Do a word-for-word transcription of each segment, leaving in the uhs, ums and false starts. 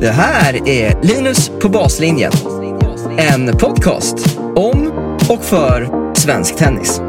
Det här är Linus på baslinjen. En podcast om och för svensk tennis.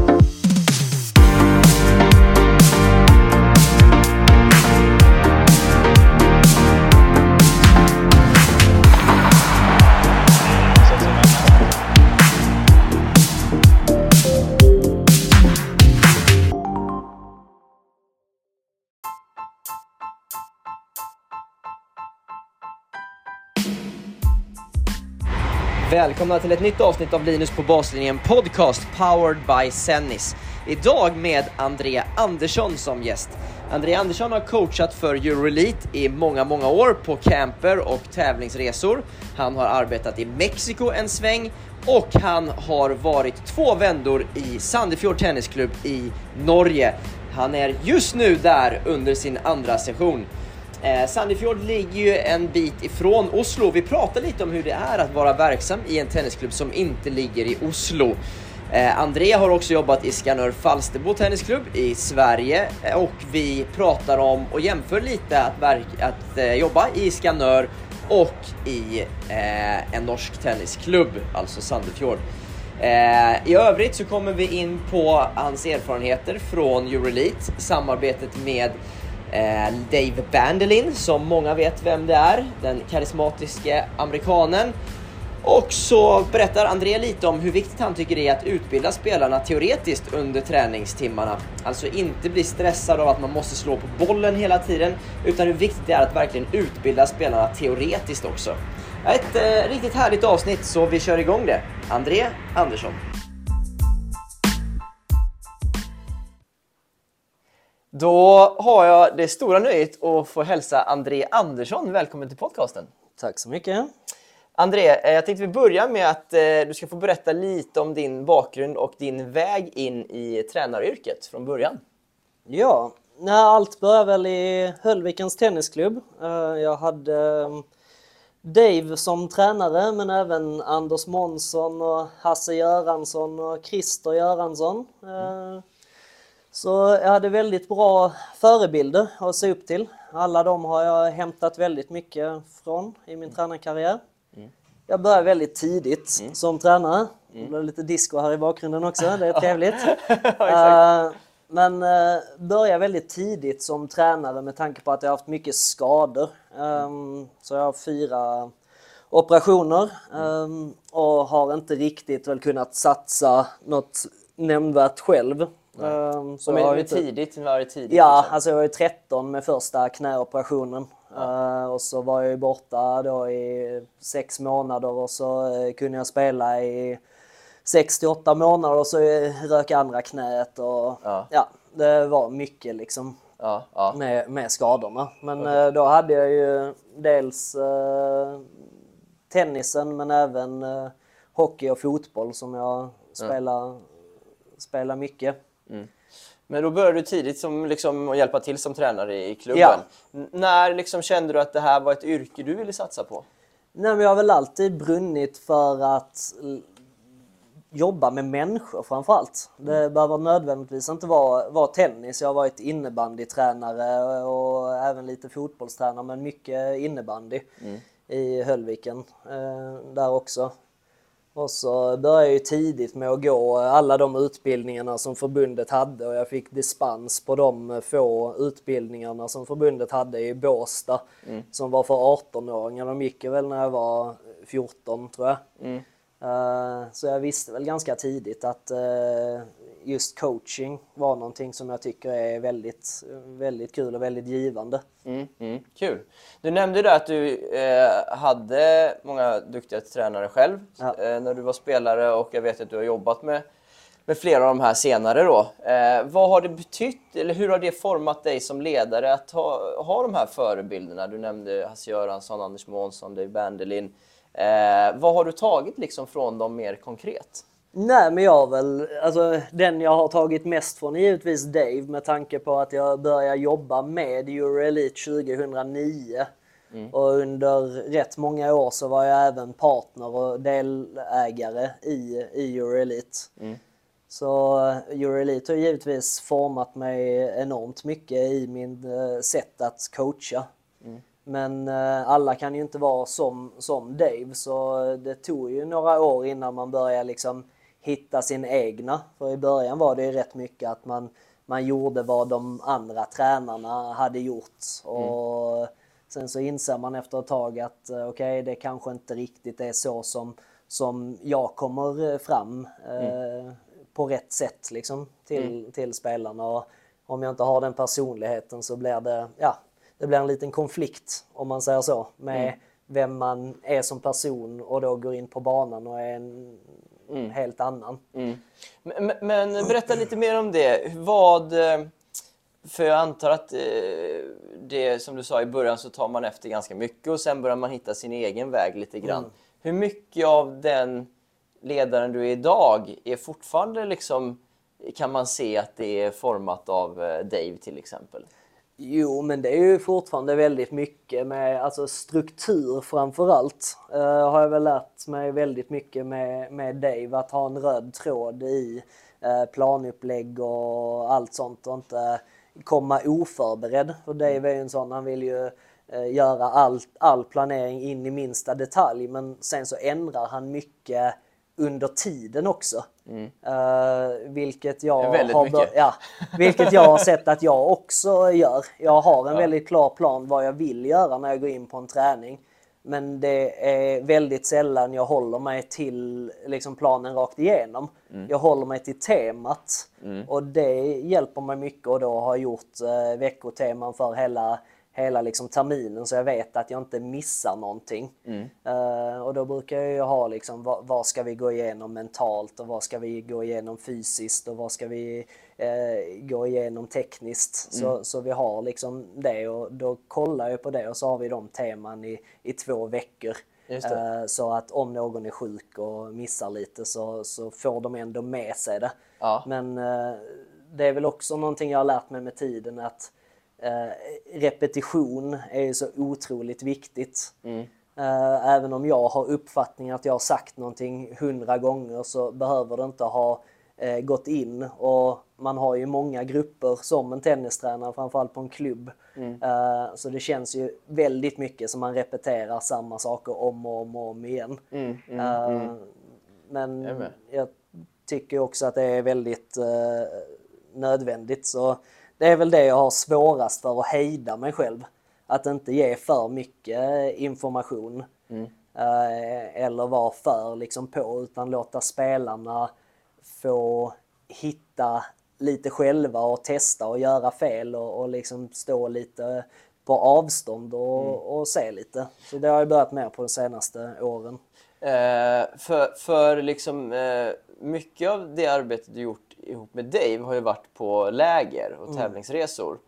Välkomna till ett nytt avsnitt av Linus på baslinjen podcast powered by Sennis. Idag med André Andersson som gäst. André Andersson har coachat för Eurelite i många, många år på camper och tävlingsresor. Han har arbetat i Mexiko en sväng och han har varit två vändor i Sandefjord Tennisklubb i Norge. Han är just nu där under sin andra session. Eh, Sandefjord ligger ju en bit ifrån Oslo. Vi pratar lite om hur det är att vara verksam i en tennisklubb som inte ligger i Oslo. Eh, André har också jobbat i Skanör Falsterbo Tennisklubb i Sverige. Eh, och vi pratar om och jämför lite att, verk- att eh, jobba i Skanör och i eh, en norsk tennisklubb, alltså Sandefjord. Eh, I övrigt så kommer vi in på hans erfarenheter från Eurelite, samarbetet med Eh, Dave Bandelin, som många vet vem det är, den karismatiska amerikanen. Och så berättar André lite om hur viktigt han tycker det är att utbilda spelarna teoretiskt under träningstimmarna. Alltså inte bli stressad av att man måste slå på bollen hela tiden, utan hur viktigt det är att verkligen utbilda spelarna teoretiskt också. Ett eh, riktigt härligt avsnitt, så vi kör igång det. André Andersson. Då har jag det stora nöjet att få hälsa André Andersson. Välkommen till podcasten. Tack så mycket. André, jag tänkte vi börjar med att du ska få berätta lite om din bakgrund och din väg in i tränaryrket från början. Ja, allt började väl i Höllvikens tennisklubb. Jag hade Dave som tränare, men även Anders Månsson och Hasse Göransson och Christer Göransson. Mm. Så jag hade väldigt bra förebilder att se upp till. Alla de har jag hämtat väldigt mycket från i min tränarkarriär. Mm. Jag började väldigt tidigt mm. som tränare. Mm. Det blev lite disco här i bakgrunden också, det är trevligt. uh, men uh, började väldigt tidigt som tränare med tanke på att jag har haft mycket skador. Um, så jag har fyra operationer um, och har inte riktigt väl kunnat satsa något nämnvärt själv. Um, så men var det tidigt? Var det tidigt ja, liksom? Alltså jag var ju tretton med första knäoperationen. Ja. Uh, och så var jag ju borta då i sex månader och så uh, kunde jag spela i sex till åtta månader och så rök andra knät och ja, ja det var mycket liksom ja, ja. Med, med skadorna. Men okay. uh, då hade jag ju dels uh, tennisen men även uh, hockey och fotboll som jag spelar, ja. spelar mycket. Mm. Men då började du tidigt som, liksom, att hjälpa till som tränare i klubben. Ja. N- när liksom, kände du att det här var ett yrke du ville satsa på? Nej, men jag har väl alltid brunnit för att l- jobba med människor framförallt. Mm. Det behöver nödvändigtvis inte vara, vara tennis. Jag har varit innebandytränare och även lite fotbollstränare, men mycket innebandy mm. i Höllviken eh, där också. Och så började jag ju tidigt med att gå alla de utbildningarna som förbundet hade och jag fick dispens på de få utbildningarna som förbundet hade i Båstad mm. som var för arton-åringar. De gick väl när jag var fjorton tror jag. Mm. Uh, så jag visste väl ganska tidigt att uh, just coaching var någonting som jag tycker är väldigt, väldigt kul och väldigt givande. Mm, mm, kul. Du nämnde där att du eh, hade många duktiga tränare själv ja. eh, när du var spelare och jag vet att du har jobbat med, med flera av de här senare då. Eh, vad har det betytt eller hur har det format dig som ledare att ha, ha de här förebilderna? Du nämnde Hasse Göransson, Anders Månsson, Dave Bandelin. Eh, vad har du tagit liksom från dem mer konkret? Nej, men jag väl, alltså den jag har tagit mest från är givetvis Dave med tanke på att jag började jobba med Eurelite tjugohundranio mm. och under rätt många år så var jag även partner och delägare i, i Eurelite. Mm. Så Eurelite har givetvis format mig enormt mycket i min sätt att coacha. Mm. Men eh, alla kan ju inte vara som, som Dave, så det tog ju några år innan man började liksom hitta sin egna. För i början var det ju rätt mycket att man, man gjorde vad de andra tränarna hade gjort. Och mm. sen så inser man efter ett tag att okej, okay, det kanske inte riktigt är så som, som jag kommer fram eh, mm. på rätt sätt liksom, till, mm. till spelarna. Och om jag inte har den personligheten så blir det, ja, det blir en liten konflikt, om man säger så, med mm. vem man är som person och då går in på banan och är en mm. helt annan. Mm. Men, men berätta lite mer om det. Vad, för jag antar att det, som du sa i början, så tar man efter ganska mycket och sen börjar man hitta sin egen väg lite grann. Mm. Hur mycket av den ledaren du är idag är fortfarande liksom, kan man se att det är format av Dave till exempel? Jo, men det är ju fortfarande väldigt mycket med alltså struktur framförallt. Uh, har jag väl lärt mig väldigt mycket med, med Dave, att ha en röd tråd i uh, planupplägg och allt sånt och inte komma oförberedd. För Dave är ju en sån, han vill ju uh, göra all, all planering in i minsta detalj, men sen så ändrar han mycket under tiden också. Mm. Uh, vilket, jag har bör- ja, vilket jag har sett att jag också gör. Jag har en ja. väldigt klar plan vad jag vill göra när jag går in på en träning. Men det är väldigt sällan jag håller mig till liksom, planen rakt igenom. Mm. Jag håller mig till temat. Mm. Och det hjälper mig mycket, och då har jag gjort uh, veckoteman för hela hela liksom terminen, så jag vet att jag inte missar någonting. Mm. Uh, och då brukar jag ju ha liksom, vad, vad ska vi gå igenom mentalt och vad ska vi gå igenom fysiskt och vad ska vi uh, gå igenom tekniskt. Mm. Så, så vi har liksom det, och då kollar jag på det och så har vi de teman i, i två veckor. Uh, så att om någon är sjuk och missar lite så, så får de ändå med sig det. Ja. Men uh, det är väl också någonting jag har lärt mig med tiden, att Uh, repetition är ju så otroligt viktigt. Mm. Uh, även om jag har uppfattningen att jag har sagt någonting hundra gånger, så behöver det inte ha uh, gått in. Och man har ju många grupper som en tennistränare, framförallt på en klubb. Mm. Uh, så det känns ju väldigt mycket som man repeterar samma saker om och om och om igen. Mm, mm, uh, mm. Men jag, jag tycker också att det är väldigt nödvändigt. Så det är väl det jag har svårast för, att hejda mig själv. Att inte ge för mycket information. Mm. Eh, eller vara för liksom på, utan låta spelarna få hitta lite själva och testa och göra fel och, och liksom stå lite på avstånd och, mm. och se lite. Så det har jag börjat med på de senaste åren. Eh, för för liksom, eh, mycket av det arbetet du gjort ihop med Dave har ju varit på läger och tävlingsresor.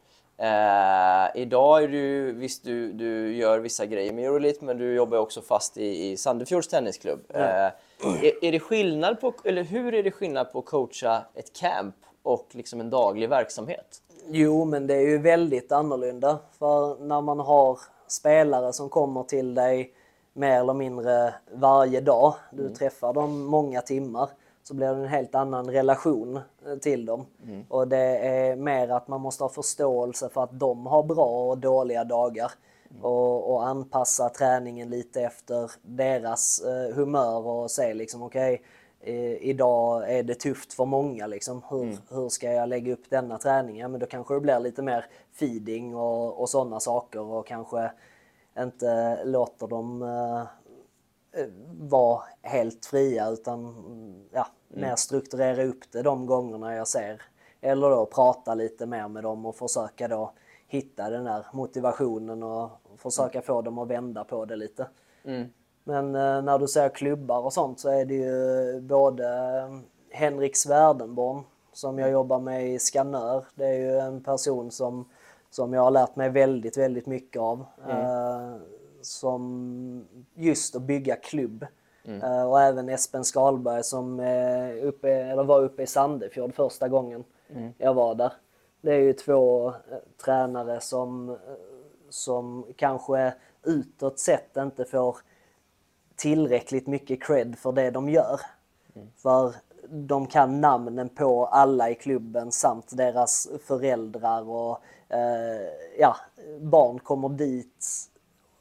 Mm. Eh, idag är du, visst du, du gör vissa grejer med Eurolite, men du jobbar också fast i, i Sandefjords tennisklubb. Mm. Eh, är, är det skillnad på, eller hur är det skillnad på att coacha ett camp och liksom en daglig verksamhet? Jo, men det är ju väldigt annorlunda. För när man har spelare som kommer till dig mer eller mindre varje dag, du mm. träffar dem många timmar, så blir det en helt annan relation till dem. Mm. Och det är mer att man måste ha förståelse för att de har bra och dåliga dagar. Mm. Och, och anpassa träningen lite efter deras eh, humör och se liksom, okej, okay, eh, idag är det tufft för många. Liksom. Hur, mm. hur ska jag lägga upp denna träning? Ja, men då kanske det blir lite mer feeding och, och sådana saker. Och kanske inte låter dem eh, vara helt fria, utan ja, mm. mer strukturera upp det de gångerna jag ser. Eller då prata lite mer med dem och försöka då hitta den där motivationen och försöka mm. få dem att vända på det lite. Mm. Men eh, när du ser klubbar och sånt, så är det ju både Henrik Svärdenborn som jag jobbar med i Skanör. Det är ju en person som, som jag har lärt mig väldigt, väldigt mycket av. Mm. Eh, som just att bygga klubb. Mm. Uh, och även Espen Skalberg som uh, uppe, eller var uppe i Sandefjord första gången mm. jag var där. Det är ju två uh, tränare som, uh, som kanske utåt sett inte får tillräckligt mycket cred för det de gör. Mm. För de kan namnen på alla i klubben samt deras föräldrar, och uh, ja, barn kommer dit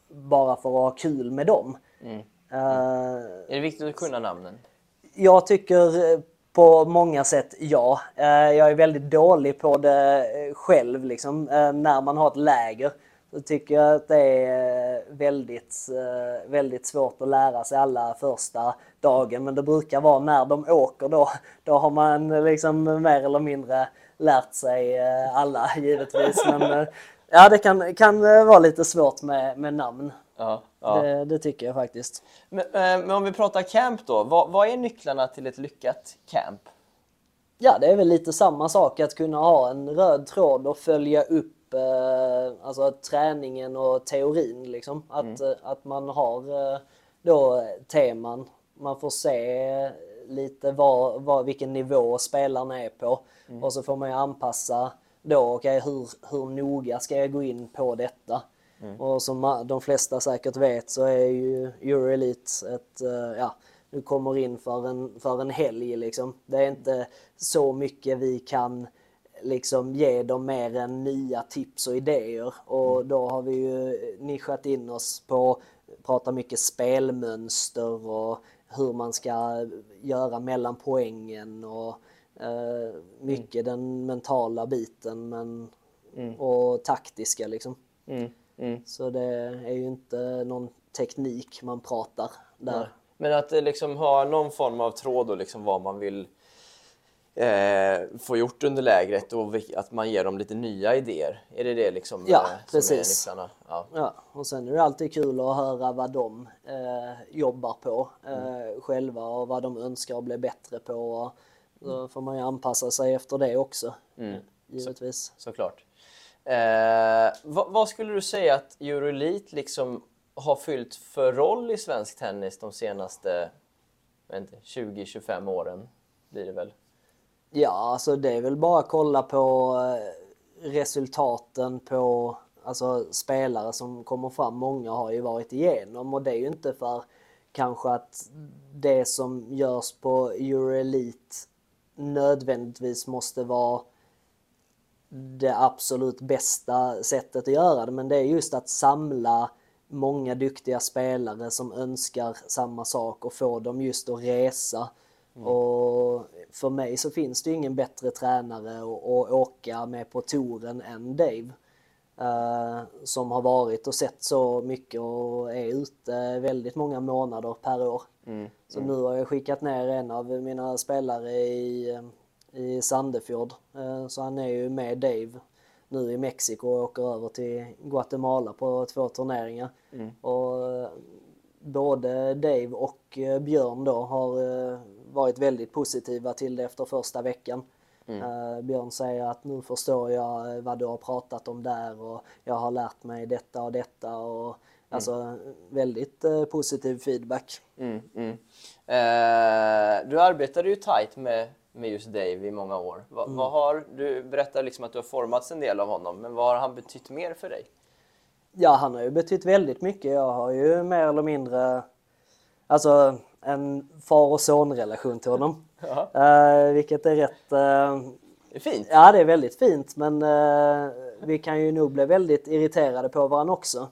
bara för att ha kul med dem. Mm. Uh, är det viktigt att kunna namnen? Jag tycker på många sätt ja. Uh, jag är väldigt dålig på det själv. Liksom. Uh, när man har ett läger så tycker jag att det är väldigt, uh, väldigt svårt att lära sig alla första dagen. Men det brukar vara när de åker då. Då har man liksom mer eller mindre lärt sig uh, alla givetvis. Men uh, ja, det kan, kan vara lite svårt med, med namn. Ja, ja. Det, det tycker jag faktiskt. Men, men om vi pratar camp då, vad, vad är nycklarna till ett lyckat camp? Ja, det är väl lite samma sak att kunna ha en röd tråd och följa upp eh, alltså träningen och teorin. Liksom. Att, mm. eh, att man har eh, då teman, man får se lite vad, vad, vilken nivå spelarna är på. Mm. Och så får man ju anpassa då, okay, hur, hur noga ska jag gå in på detta? Mm. Och som de flesta säkert vet så är ju Euroelite ett, ja, du kommer in för en, för en helg liksom. Det är inte så mycket vi kan liksom ge dem mer än nya tips och idéer. Och mm. då har vi ju nischat in oss på, prata mycket spelmönster och hur man ska göra mellan poängen och eh, mycket mm. den mentala biten men, mm. och taktiska liksom. Mm. Mm. Så det är ju inte någon teknik man pratar där. Nej. Men att liksom ha någon form av tråd och liksom vad man vill eh, få gjort under lägret och att man ger dem lite nya idéer. Är det det liksom ja, eh, som precis. är nycklarna? Ja. Ja, och sen är det alltid kul att höra vad de eh, jobbar på eh, mm. själva och vad de önskar att bli bättre på. Och då får man ju anpassa sig efter det också, mm. givetvis. Så, såklart. Eh, vad, vad skulle du säga att Euroelite liksom har fyllt för roll i svensk tennis de senaste tjugo till tjugofem åren blir det väl? Ja, alltså det är väl bara att kolla på resultaten på alltså spelare som kommer fram. Många har ju varit igenom och det är ju inte för kanske att det som görs på Euroelite nödvändigtvis måste vara det absolut bästa sättet att göra det, men det är just att samla många duktiga spelare som önskar samma sak och få dem just att resa. Mm. Och för mig så finns det ju ingen bättre tränare att, att åka med på touren än Dave. Uh, som har varit och sett så mycket och är ute väldigt många månader per år. Mm. Så mm. nu har jag skickat ner en av mina spelare i, i Sandefjord. Uh, så han är ju med Dave nu i Mexiko och åker över till Guatemala på två turneringar. Mm. Och uh, både Dave och uh, Björn då har uh, varit väldigt positiva till det efter första veckan. Mm. Uh, Björn säger att nu förstår jag vad du har pratat om där och jag har lärt mig detta och detta och mm. alltså väldigt uh, positiv feedback. Mm, mm. Uh, du arbetade ju tajt med, med just Dave i många år. Va, mm. vad har, du berättar liksom att du har formats en del av honom, men vad har han betytt mer för dig? Ja, han har ju betytt väldigt mycket. Jag har ju mer eller mindre alltså en far- och son-relation till honom. Uh, vilket är rätt... Uh, det är fint. Ja, det är väldigt fint. Men uh, vi kan ju nog bli väldigt irriterade på varandra också.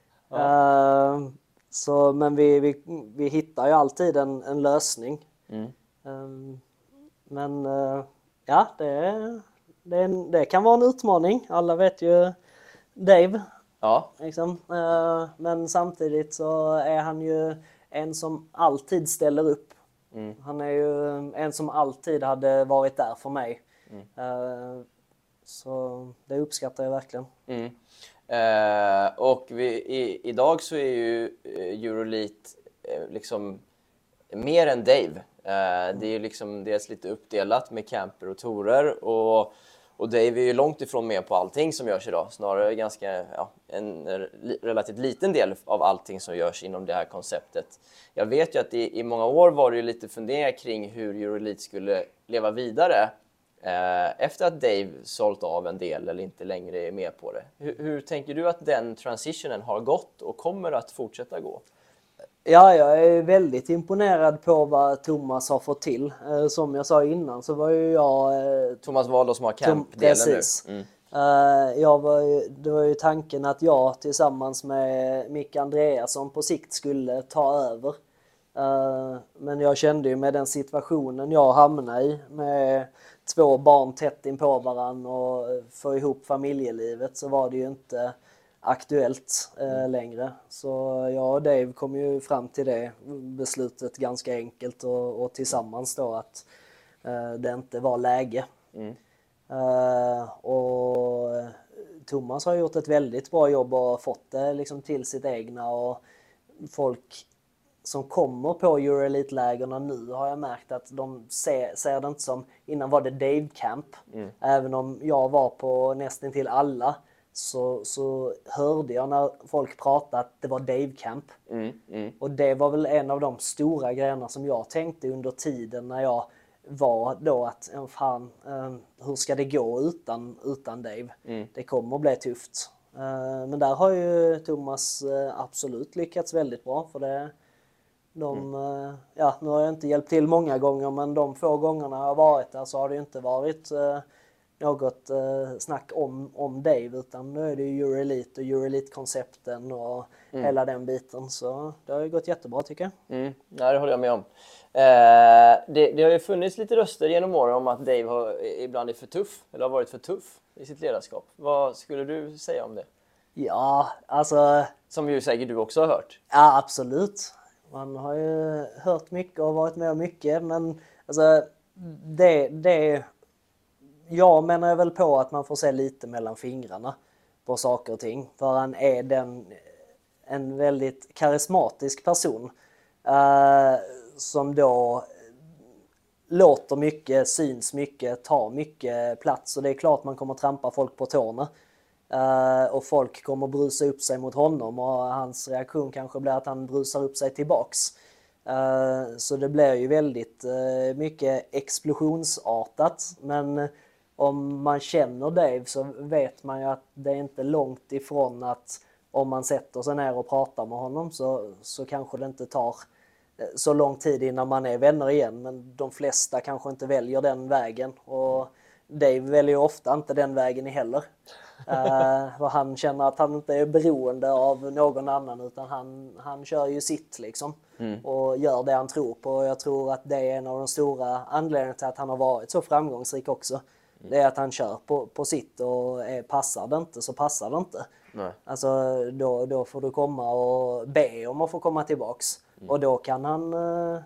Ja. Uh, så, men vi, vi, vi hittar ju alltid en, en lösning. Mm. Uh, men uh, ja, det, det, det kan vara en utmaning. Alla vet ju Dave. Ja. Liksom. Uh, men samtidigt så är han ju en som alltid ställer upp. Mm. Han är ju en som alltid hade varit där för mig. Mm. Uh, så det uppskattar jag verkligen. Mm. Uh, och vi, i, idag så är ju Euroelite uh, liksom mer än Dave. Uh, mm. Det är ju liksom dels lite uppdelat med camper och tourer och Och Dave är ju långt ifrån med på allting som görs idag. Snarare ganska ja, en relativt liten del av allting som görs inom det här konceptet. Jag vet ju att i, i många år var det ju lite funderingar kring hur Euroelite skulle leva vidare. Eh, efter att Dave sålt av en del eller inte längre är med på det. Hur, hur tänker du att den transitionen har gått och kommer att fortsätta gå? Ja, jag är väldigt imponerad på vad Thomas har fått till. Som jag sa innan så var ju jag... Thomas Wahl som har camp-delen nu. Mm. Uh, jag var ju, det var ju tanken att jag tillsammans med Micke Andreasson på sikt skulle ta över. Uh, men jag kände ju med den situationen jag hamnade i med två barn tätt in på varandra och få ihop familjelivet, så var det ju inte aktuellt uh, mm. längre. Så jag och Dave kom ju fram till det beslutet ganska enkelt och, och tillsammans då att uh, det inte var läge. Mm. Uh, och Thomas har gjort ett väldigt bra jobb och fått det liksom till sitt egna, och folk som kommer på Euroelite-lägerna nu har jag märkt att de ser, ser det inte som, innan var det Dave Camp, mm. även om jag var på nästan till alla, så, så hörde jag när folk pratade att det var Dave Camp. Mm. Mm. Och det var väl en av de stora grejerna som jag tänkte under tiden när jag var då att, fan, hur ska det gå utan, utan Dave? Mm. Det kommer att bli tufft. Men där har ju Thomas absolut lyckats väldigt bra, för det de, mm. ja, nu har jag inte hjälpt till många gånger, men de få gångerna jag har varit där så har det inte varit något snack om, om Dave, utan nu är det ju Euroelite och Euroelite-koncepten och mm. hela den biten, så det har ju gått jättebra tycker jag. Mm. Ja, det håller jag med om. Eh, det, det har ju funnits lite röster genom åren om att Dave har, ibland är för tuff, eller har varit för tuff i sitt ledarskap. Vad skulle du säga om det? Ja, alltså... Som ju säkert du också har hört. Ja, absolut. Man har ju hört mycket och varit med om mycket, men alltså det... det jag menar väl på att man får se lite mellan fingrarna på saker och ting. För han är den, en väldigt karismatisk person eh, som då låter mycket, syns mycket, tar mycket plats. Och det är klart man kommer trampa folk på tårna. Uh, och folk kommer brusa upp sig mot honom, och hans reaktion kanske blir att han brusar upp sig tillbaks. Uh, så det blir ju väldigt uh, mycket explosionsartat. Men om man känner Dave så vet man ju att det är inte långt ifrån att om man sätter sig ner och pratar med honom så, så kanske det inte tar så lång tid innan man är vänner igen. Men de flesta kanske inte väljer den vägen, och Dave väljer ju ofta inte den vägen heller. Uh, och han känner att han inte är beroende av någon annan, utan han, han kör ju sitt liksom mm. och gör det han tror på. Och jag tror att det är en av de stora anledningarna till att han har varit så framgångsrik också. Mm. Det är att han kör på, på sitt, och är, passar det inte så passar det inte. Nej. Alltså då, då får du komma och be om att få komma tillbaks mm. och då kan han uh,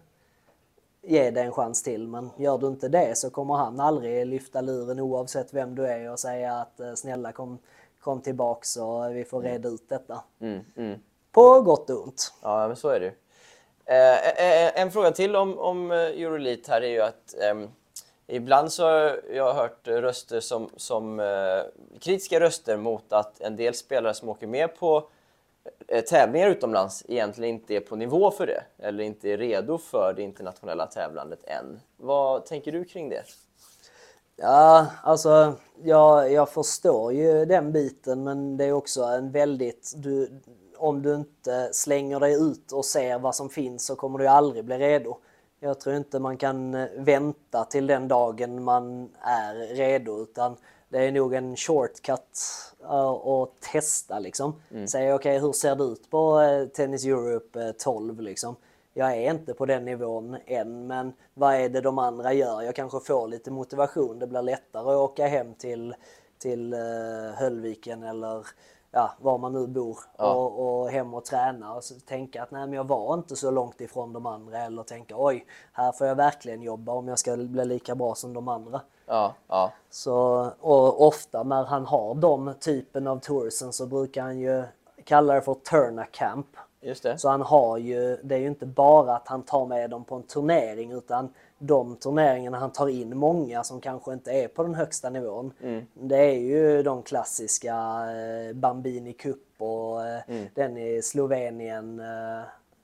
ge dig en chans till, men gör du inte det så kommer han aldrig lyfta luren oavsett vem du är och säga att snälla kom, kom tillbaks och vi får reda ut detta. Mm, mm. På gott och ont. Ja, men så är det. Eh, en fråga till om, om Euroelite här är ju att eh, ibland så har jag hört röster som, som eh, kritiska röster mot att en del spelare som åker med på tävlingar utomlands egentligen inte är på nivå för det, eller inte är redo för det internationella tävlandet än. Vad tänker du kring det? Ja, alltså jag, jag förstår ju den biten, men det är också en väldigt... Du, om du inte slänger dig ut och ser vad som finns så kommer du aldrig bli redo. Jag tror inte man kan vänta till den dagen man är redo, utan det är nog en shortcut att testa liksom. Mm. Säga okej, okay, hur ser det ut på Tennis Europe tolv liksom? Jag är inte på den nivån än, men vad är det de andra gör? Jag kanske får lite motivation. Det blir lättare att åka hem till, till Höllviken eller ja, var man nu bor ja. och, och hem och träna och så tänka att nej, men jag var inte så långt ifrån de andra, eller tänka oj, här får jag verkligen jobba om jag ska bli lika bra som de andra. Ja, ja. Så, och ofta när han har de typen av toursen så brukar han ju kalla det för Turner Camp. Just det. Så han har ju, det är ju inte bara att han tar med dem på en turnering, utan de turneringarna han tar in många som kanske inte är på den högsta nivån. Mm. Det är ju de klassiska eh, Bambini Cup och eh, mm. den i Slovenien. Eh,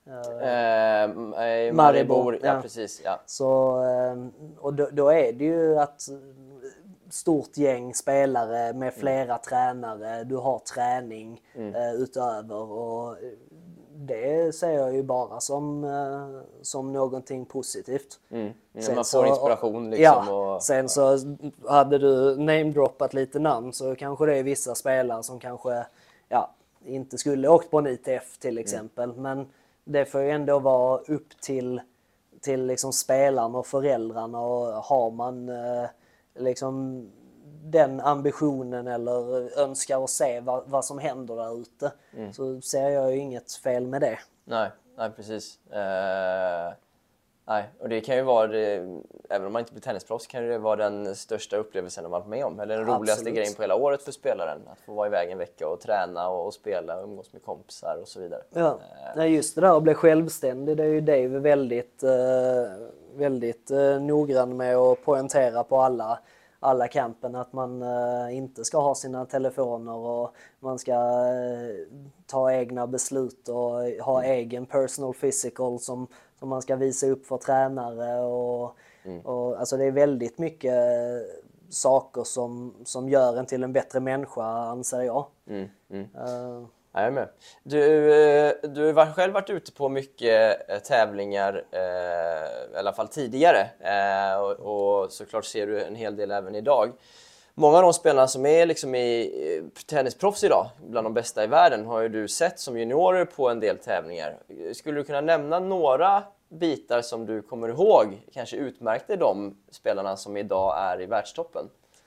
eh, Maribor, Maribor, ja, ja precis. Ja. Så, eh, och då, då är det ju att stort gäng spelare med flera mm. tränare, du har träning mm. eh, utöver, och det ser jag ju bara som, uh, som någonting positivt. Mm. Ja, sen man får så, inspiration liksom. Ja, och, sen så hade du namedroppat lite namn så kanske det är vissa spelare som kanske ja, inte skulle åkt på en I T F till exempel. Mm. Men det får ju ändå vara upp till, till liksom spelarna och föräldrarna, och har man uh, liksom den ambitionen eller önskar att se vad, vad som händer där ute, mm. så ser jag ju inget fel med det. Nej, nej precis. Uh, nej, och det kan ju vara, det, även om man inte blir tennisproffs, kan det vara den största upplevelsen man varit med om. Eller den Absolut. roligaste grejen på hela året för spelaren. Att få vara iväg en vecka och träna och, och spela och umgås med kompisar och så vidare. Ja, uh, nej, just det där att bli självständig, det är ju Dave väldigt, uh, väldigt uh, noggrann med att poängtera på alla alla campen, att man uh, inte ska ha sina telefoner och man ska uh, ta egna beslut och ha mm. egen personal physical som, som man ska visa upp för tränare och, mm. och alltså det är väldigt mycket uh, saker som, som gör en till en bättre människa, anser jag. Mm. Mm. Uh, Jag är med. Du, du har själv varit ute på mycket tävlingar, eh, i alla fall tidigare. Eh, och, och såklart ser du en hel del även idag. Många av de spelarna som är liksom i tennisproffs idag, bland de bästa i världen, har ju du sett som juniorer på en del tävlingar. Skulle du kunna nämna några bitar som du kommer ihåg kanske utmärkte de spelarna som idag är i världstoppen?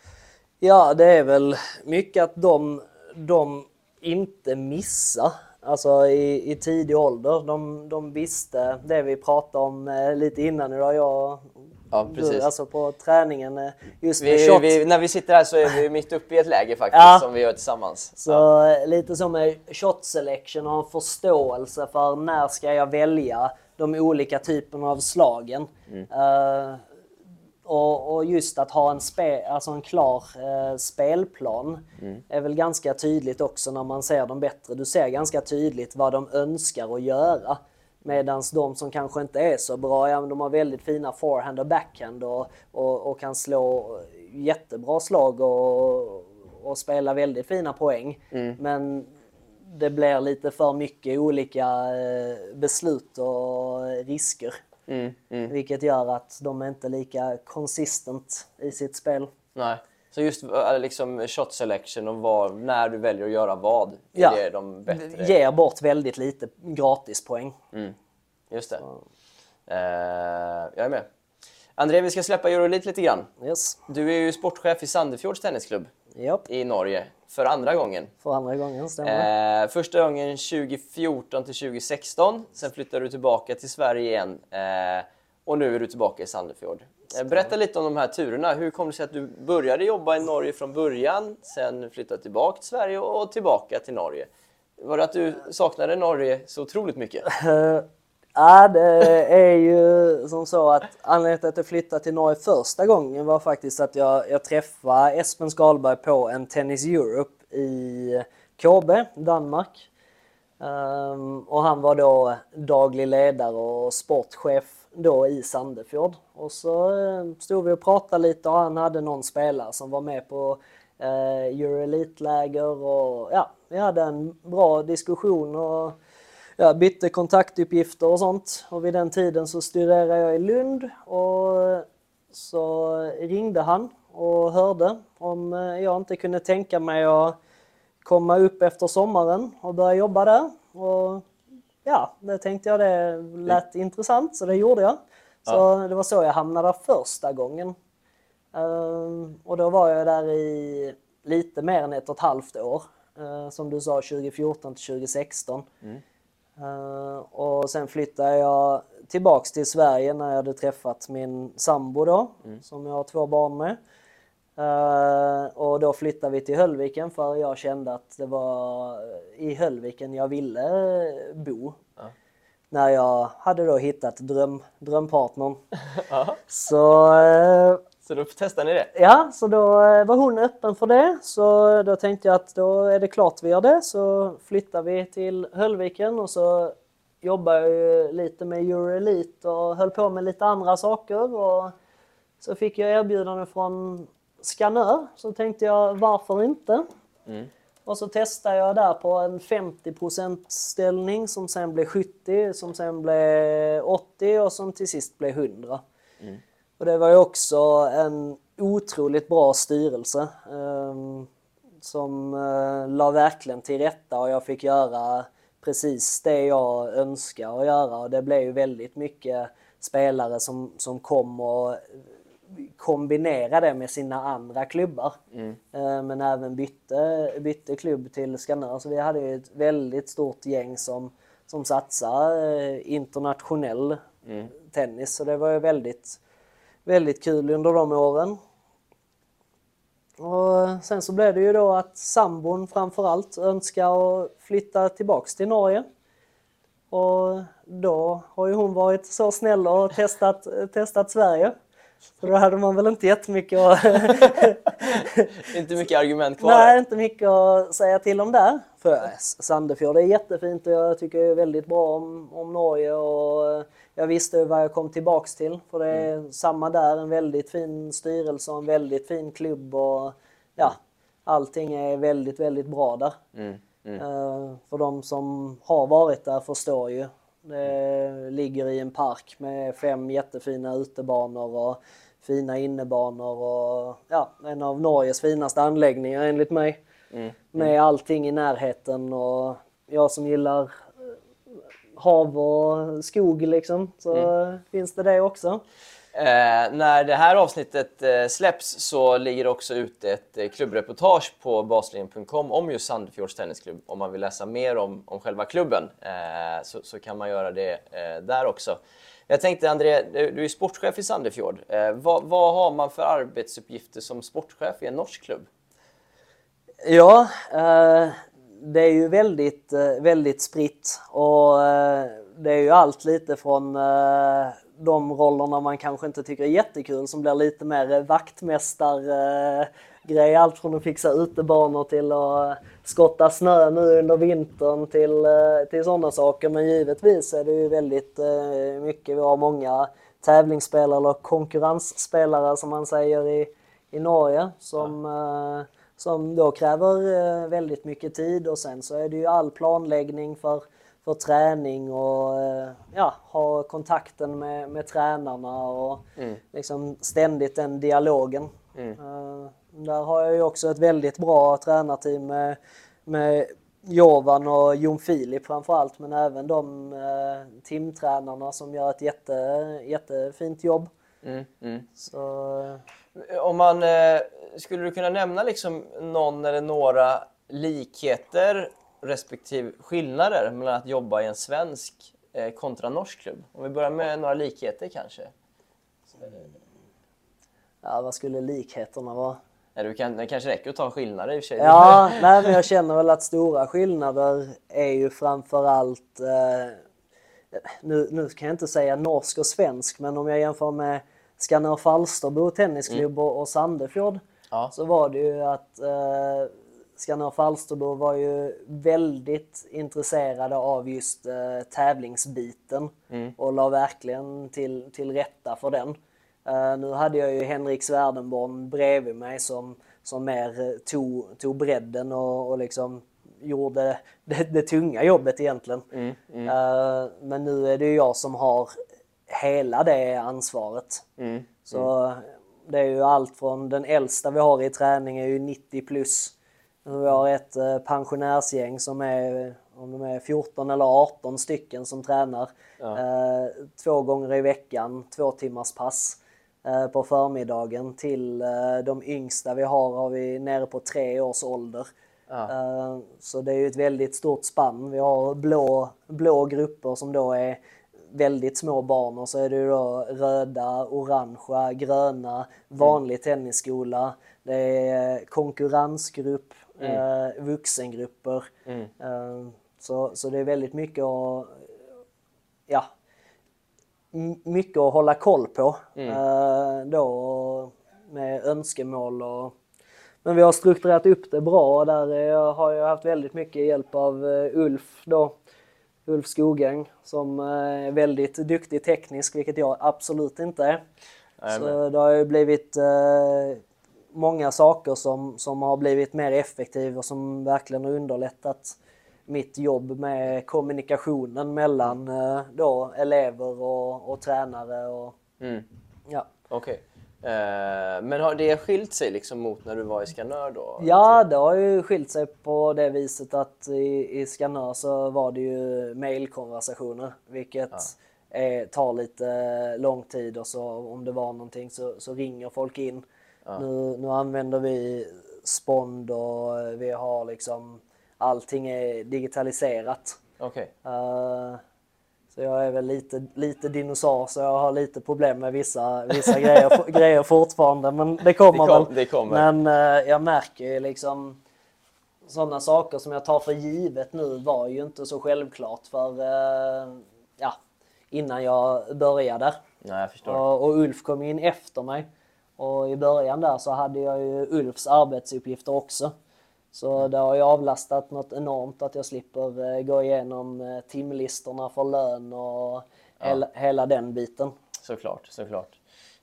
Ja, det är väl mycket att de... de inte missa, alltså i, i tidig ålder. De, de visste det vi pratade om eh, lite innan idag, jag ja, precis. Du, alltså på träningen. Eh, just vi, shot. Vi, när vi sitter här så är vi mitt uppe i ett läge faktiskt, ja. som vi gör tillsammans. Så ja. lite som med shot selection och en förståelse för när ska jag välja de olika typerna av slagen. Mm. Uh, Och, och just att ha en, spe, alltså en klar eh, spelplan mm. är väl ganska tydligt också när man ser dem bättre. Du ser ganska tydligt vad de önskar att göra. Medan de som kanske inte är så bra, ja, de har väldigt fina forehand och backhand och, och, och kan slå jättebra slag och, och spela väldigt fina poäng. Mm. Men det blir lite för mycket olika eh, beslut och risker. Mm, mm. Vilket gör att de är inte lika consistent i sitt spel. Nej. Så just liksom shot selection och vad, när du väljer att göra vad, är ja. det de bättre? Ger bort väldigt lite gratispoäng. Mm. Just det. Uh, jag är med. André, vi ska släppa Euroleague lite grann. Yes. Du är ju sportchef i Sandefjords tennisklubb yep. i Norge. För andra gången. För andra gången, stämmer. Eh, första gången tjugo fjorton till tjugo sexton. Sen flyttade du tillbaka till Sverige igen. Eh, och nu är du tillbaka i Sandefjord. Eh, berätta lite om de här turerna. Hur kom det sig att du började jobba i Norge från början? Sen flyttade tillbaka till Sverige och tillbaka till Norge. Var det att du saknade Norge så otroligt mycket? Ja, det är ju som så att anledningen till att jag flyttade till Norge första gången var faktiskt att jag, jag träffade Espen Skalberg på en Tennis Europe i K B, Danmark. Um, och han var då daglig ledare och sportchef då i Sandefjord. Och så uh, stod vi och pratade lite och han hade någon spelare som var med på uh, Euroelite-läger och ja, vi hade en bra diskussion och jag bytte kontaktuppgifter och sånt. Och vid den tiden så studerade jag i Lund och så ringde han och hörde om jag inte kunde tänka mig att komma upp efter sommaren och börja jobba där. Och ja, det tänkte jag, det lät mm. intressant så det gjorde jag. Så ja. Det var så jag hamnade där första gången. Och då var jag där i lite mer än ett och ett halvt år. Som du sa, tjugo fjorton till tjugo sexton. Mm. Uh, och sen flyttade jag tillbaks till Sverige när jag hade träffat min sambo då, mm. som jag har två barn med. Uh, och då flyttade vi till Höllviken för jag kände att det var i Höllviken jag ville bo. Ja. När jag hade då hittat dröm, drömpartnern. Så... Uh, Så då testade ni det? Ja, så då var hon öppen för det. Så då tänkte jag att då är det klart vi gör det. Så flyttar vi till Höllviken och så jobbar jag ju lite med Euroelite och höll på med lite andra saker. Och så fick jag erbjudande från Skanör. Så tänkte jag, varför inte? Mm. Och så testade jag där på en femtio procent ställning som sen blev sjuttio, som sen blev åttio och som till sist blev hundra. Mm. Och det var ju också en otroligt bra styrelse eh, som eh, la verkligen till rätta och jag fick göra precis det jag önskar att göra. Och det blev ju väldigt mycket spelare som, som kom och kombinera det med sina andra klubbar. Mm. Men även bytte, bytte klubb till Skanör. Så vi hade ju ett väldigt stort gäng som, som satsar internationell mm. tennis. Så det var ju väldigt, väldigt kul under de åren. Och sen så blev det ju då att sambon framförallt önskar att flytta tillbaks till Norge. Och då har ju hon varit så snäll och testat, testat Sverige. Så då hade man väl inte jättemycket att... inte mycket argument kvar. Nej, inte mycket att säga till om där. För Sandefjord är jättefint och jag tycker väldigt bra om, om Norge. Och jag visste vad jag kom tillbaks till. För det är mm. samma där, en väldigt fin styrelse och en väldigt fin klubb. Och ja, allting är väldigt, väldigt bra där. Mm. Mm. Uh, för de som har varit där förstår ju. Det ligger i en park med fem jättefina utebanor och fina innebanor och ja, en av Norges finaste anläggningar enligt mig. Mm. Med mm. allting i närheten och jag som gillar hav och skog liksom, så mm. finns det det också. Eh, när det här avsnittet eh, släpps så ligger också ut ett eh, klubbreportage på baslinjen punkt com om just Sandefjords tennisklubb. Om man vill läsa mer om, om själva klubben eh, så, så kan man göra det eh, där också. Jag tänkte André, du, du är sportchef i Sandefjord. Eh, vad, vad har man för arbetsuppgifter som sportchef i en norsk klubb? Ja, eh, det är ju väldigt, väldigt spritt och eh, det är ju allt lite från eh, de rollerna man kanske inte tycker är jättekul som blir lite mer vaktmästargrej. Allt från att fixa utebanor till att skotta snö nu under vintern till, till sådana saker. Men givetvis är det ju väldigt mycket. Vi har många tävlingsspelare eller konkurrensspelare som man säger i, i Norge som, ja. som då kräver väldigt mycket tid. Och sen så är det ju all planläggning för för träning och ja, ha kontakten med, med tränarna och mm. liksom ständigt den dialogen. Mm. Uh, där har jag ju också ett väldigt bra tränarteam med, med Jovan och Jon Filip framförallt, men även de uh, teamtränarna som gör ett jätte, jättefint jobb. Mm. Mm. Så, om man uh, skulle du kunna nämna liksom någon eller några likheter respektive skillnader mellan att jobba i en svensk eh, kontra norsk klubb? Om vi börjar med några likheter kanske. Ja, vad skulle likheterna vara? Ja, du kan, det kanske räcker att ta skillnader i och för sig. Ja, nej, men jag känner väl att stora skillnader är ju framförallt... Eh, nu, nu kan jag inte säga norsk och svensk, men om jag jämför med Skanör Falsterbo tennisklubb mm. och, och Sandefjord ja. så var det ju att... Eh, Skanör Falsterbo var ju väldigt intresserade av just eh, tävlingsbiten mm. och la verkligen till, till rätta för den. Uh, nu hade jag ju Henrik Svärdenborn bredvid mig som, som mer tog, tog bredden och, och liksom gjorde det, det tunga jobbet egentligen. Mm. Mm. Uh, men nu är det ju jag som har hela det ansvaret. Mm. Så mm. det är ju allt från den äldsta vi har i träning är ju nittio plus. Vi har ett pensionärsgäng som är, om de är fjorton eller arton stycken som tränar ja. eh, två gånger i veckan, två timmars pass eh, på förmiddagen till eh, de yngsta vi har har vi nere på tre års ålder. Ja. Eh, så det är ju ett väldigt stort spann. Vi har blå, blå grupper som då är väldigt små barn och så är det ju då röda, orangea, gröna, vanlig mm. tennisskola. Det är konkurrensgrupp, mm. eh, vuxengrupper. Mm. Eh, så, så det är väldigt mycket att, ja, mycket att hålla koll på. Mm. Eh, då med önskemål. Och, men vi har strukturerat upp det bra och där har jag haft väldigt mycket hjälp av Ulf då. Ulf Skogäng som är väldigt duktig teknisk, vilket jag absolut inte är. Nej, så det har ju blivit... Eh, många saker som, som har blivit mer effektiva och som verkligen har underlättat mitt jobb med kommunikationen mellan eh, då elever och, och tränare. Och, Mm. ja. Okej. Eh, men har det skilt sig liksom mot när du var i Skanör då? Ja, det har ju skilt sig på det viset att i, i Skanör så var det ju mailkonversationer, vilket ja. är, tar lite lång tid, och så om det var någonting så, så ringer folk in. Ja. Nu, nu använder vi Spond och vi har liksom allting är digitaliserat. Okej. Uh, så jag är väl lite, lite dinosaur, så jag har lite problem med vissa, vissa grejer, grejer fortfarande. Men det kommer det kom, väl. Det kommer. Men uh, jag märker ju liksom sådana saker som jag tar för givet nu var ju inte så självklart för uh, ja, innan jag började. Nej, jag förstår. Och, och Ulf kom in efter mig. Och i början där så hade jag ju Ulfs arbetsuppgifter också. Så mm. det har ju avlastat något enormt att jag slipper eh, gå igenom eh, timlistorna för lön och ja. hela, hela den biten. Såklart, såklart.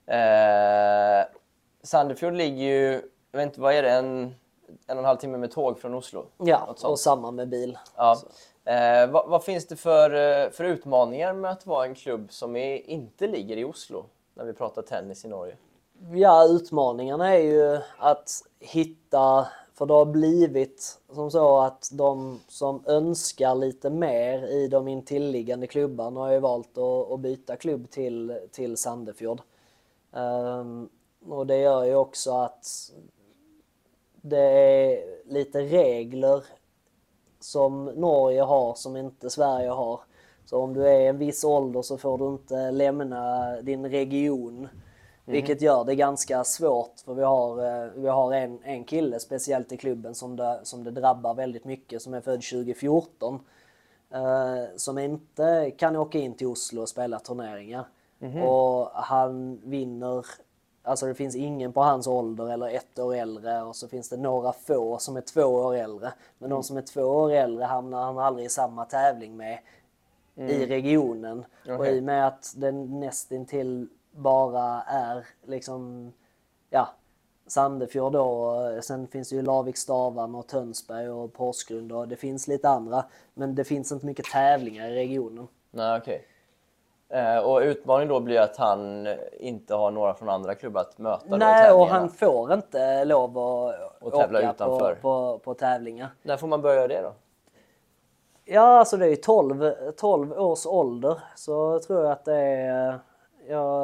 Eh, Sandefjord ligger ju, jag vet inte, vad är det, en, en och en halv timme med tåg från Oslo? Ja, och samma med bil. Ja. Eh, vad, vad finns det för, för utmaningar med att vara en klubb som är, inte ligger i Oslo när vi pratar tennis i Norge? Ja, utmaningarna är ju att hitta, för det har blivit som så att de som önskar lite mer i de intilliggande klubbarna har ju valt att, att byta klubb till, till Sandefjord. Um, och det gör ju också att det är lite regler som Norge har som inte Sverige har. Så om du är en viss ålder så får du inte lämna din region. Mm. Vilket gör det ganska svårt, för vi har, vi har en, en kille speciellt i klubben som det, som det drabbar väldigt mycket, som är född tjugo fjorton. Eh, som inte kan åka in till Oslo och spela turneringar. Mm. Och han vinner, alltså det finns ingen på hans ålder eller ett år äldre, och så finns det några få som är två år äldre. Men mm. de som är två år äldre hamnar han aldrig i samma tävling med mm. i regionen. Okay. Och i och med att den nästintill bara är liksom, ja, Sandefjord då, sen finns det ju Lavik-Stavan och Tönsberg och Porsgrund, och det finns lite andra, men det finns inte mycket tävlingar i regionen. Nej, okej. Okay. Eh, och utmaningen då blir att han inte har några från andra klubbar att möta. Nej, och han får inte lov att och tävla åka utanför. På, på, på tävlingar. När får man börja det då? Ja, alltså det är ju tolv, tolv års ålder, så tror jag att det är, ja,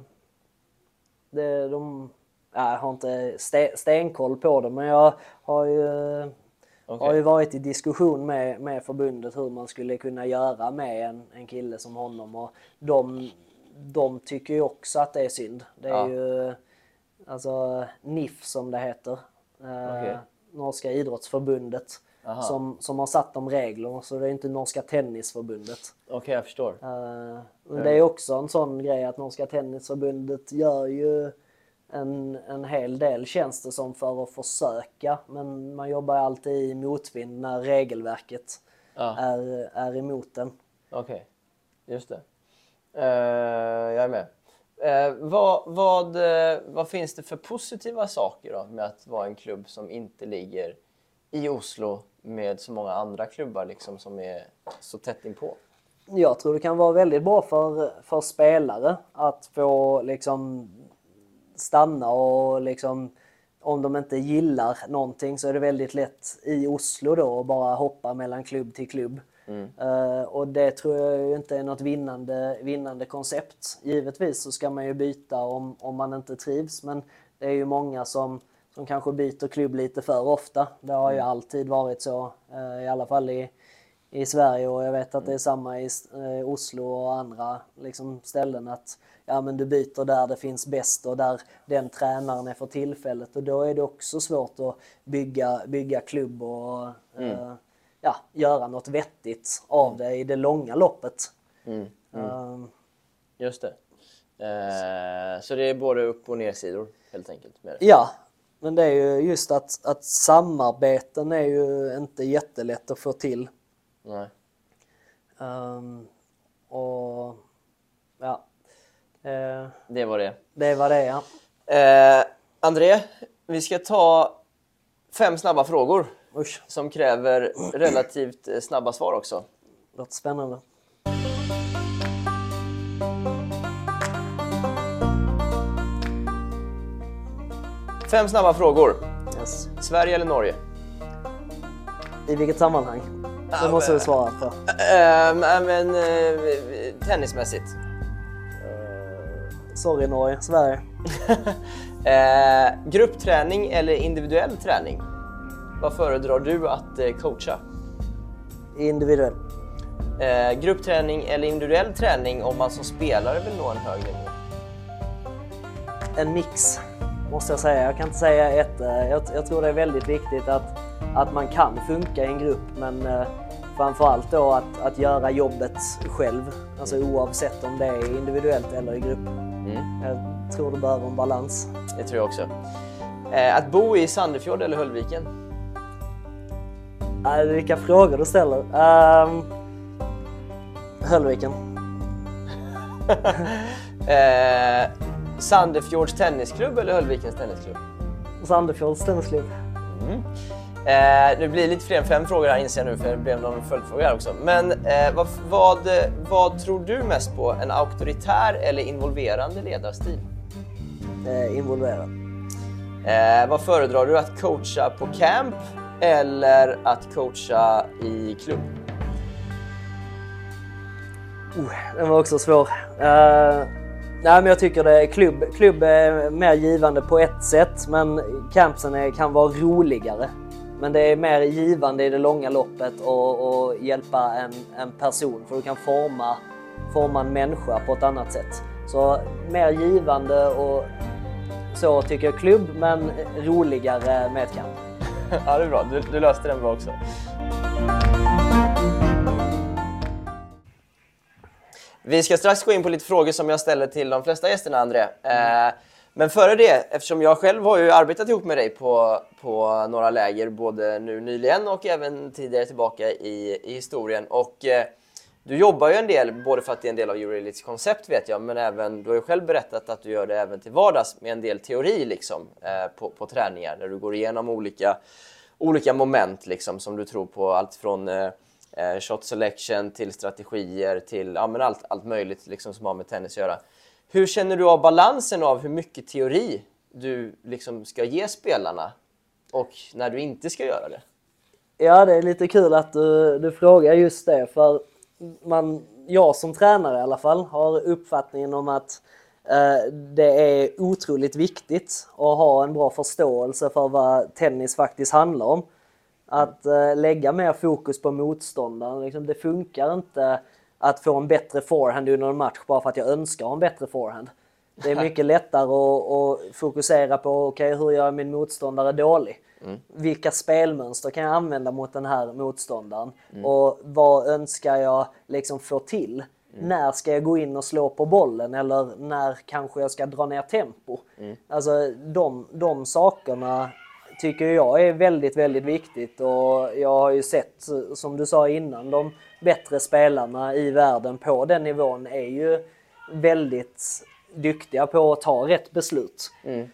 det, de, ja, jag har inte stenkoll på det, men jag har ju, okay. har ju varit i diskussion med, med förbundet hur man skulle kunna göra med en, en kille som honom, och de, de tycker ju också att det är synd. Det är ja. ju alltså N I F som det heter, okay. eh, Norska idrottsförbundet. Som, som har satt de reglerna, så det är inte Norska tennisförbundet. Okej, okay, jag förstår. Uh, men det är också en sån grej att Norska tennisförbundet gör ju en, en hel del tjänster som för att försöka, men man jobbar alltid i motvind när regelverket ah. är, är emot den. Okej, okay. Just det. Uh, jag är med. Uh, vad, vad, uh, vad finns det för positiva saker då med att vara en klubb som inte ligger i Oslo med så många andra klubbar liksom som är så tätt inpå? Jag tror det kan vara väldigt bra för, för spelare att få liksom stanna, och liksom, om de inte gillar någonting så är det väldigt lätt i Oslo då att bara hoppa mellan klubb till klubb. Mm. Uh, och det tror jag ju inte är något vinnande, vinnande koncept. Givetvis så ska man ju byta om, om man inte trivs, men det är ju många som som kanske byter klubb lite för ofta. Det har ju mm. alltid varit så, i alla fall i, i Sverige, och jag vet att mm. det är samma i eh, Oslo och andra liksom, ställen, att ja, men du byter där det finns bäst och där den tränaren är för tillfället, och då är det också svårt att bygga, bygga klubb och mm. eh, ja, göra något vettigt av mm. det i det långa loppet. Mm. Mm. Um, Just det. Eh, så det är både upp- och nersidor helt enkelt med det. Ja. Men det är ju just att, att samarbeten är ju inte jättelätt att få till. Nej. Um, och ja. Eh, det var det. Det var det, ja. Eh, André, Vi ska ta fem snabba frågor. Usch. Som kräver relativt snabba svar också. Låter spännande. Fem snabba frågor. Yes. Sverige eller Norge? I vilket sammanhang? Det Ja, måste men, du svara på. Äh, men äh, tennismässigt. Uh, sorry Norge, Sverige. äh, gruppträning eller individuell träning? Vad föredrar du att äh, coacha? Individuell. Äh, gruppträning eller individuell träning om man som spelare vill nå en hög nivå? En mix, måste jag säga. Jag kan inte säga ett. Jag, jag tror det är väldigt viktigt att, att man kan funka i en grupp, men eh, framförallt då att, att göra jobbet själv. Alltså oavsett om det är individuellt eller i grupp. Mm. Jag tror det behöver en balans. Det tror jag också. Eh, att bo i Sandefjord eller Höllviken? Äh, vilka frågor du ställer. Um, Höllviken. eh, Sandefjords tennisklubb eller Höllvikens tennisklubb? Sandefjords tennisklubb. Mm. Eh, det blir lite fler än fem frågor här inser jag nu, för det blev någon följdfråga här också. Men eh, vad, vad, vad tror du mest på? En auktoritär eller involverande ledarstil? Eh, involverad. Eh, vad föredrar du, att coacha på camp eller att coacha i klubb? Uh, den var också svår. Uh, nej, men jag tycker det är klubb. Klubb är mer givande på ett sätt, men campsen är, kan vara roligare. Men det är mer givande i det långa loppet och, och hjälpa en, en person, för du kan forma, forma en människa på ett annat sätt. Så mer givande och så tycker jag klubb, men roligare med ett camp. Ja, det är bra. Du, du löste den bra också. Vi ska strax gå in på lite frågor som jag ställer till de flesta gästerna, André. Mm. Eh, men före det, eftersom jag själv har ju arbetat ihop med dig på, på några läger, både nu nyligen och även tidigare tillbaka i, i historien. Och eh, du jobbar ju en del, både för att det är en del av EuroElites koncept vet jag, men även, du har ju själv berättat att du gör det även till vardags med en del teori liksom, eh, på, på träningar, där du går igenom olika, olika moment liksom, som du tror på, allt från eh, Eh, shot selection till strategier till ja, men allt, allt möjligt liksom, som har med tennis att göra. Hur känner du av balansen av hur mycket teori du liksom, ska ge spelarna och när du inte ska göra det? Ja, det är lite kul att du, du frågar just det, för man, jag som tränare i alla fall har uppfattningen om att eh, det är otroligt viktigt att ha en bra förståelse för vad tennis faktiskt handlar om. Att äh, lägga mer fokus på motståndaren. Liksom, det funkar inte att få en bättre forehand under en match bara för att jag önskar en bättre forehand. Det är mycket lättare att, att fokusera på okay, hur gör min motståndare dålig. Mm. Vilka spelmönster kan jag använda mot den här motståndaren? Mm. Och vad önskar jag liksom få till? Mm. När ska jag gå in och slå på bollen? Eller när kanske jag ska dra ner tempo? Mm. Alltså de, de sakerna tycker jag är väldigt, väldigt viktigt, och jag har ju sett, som du sa innan, de bättre spelarna i världen på den nivån är ju väldigt duktiga på att ta rätt beslut. Mm.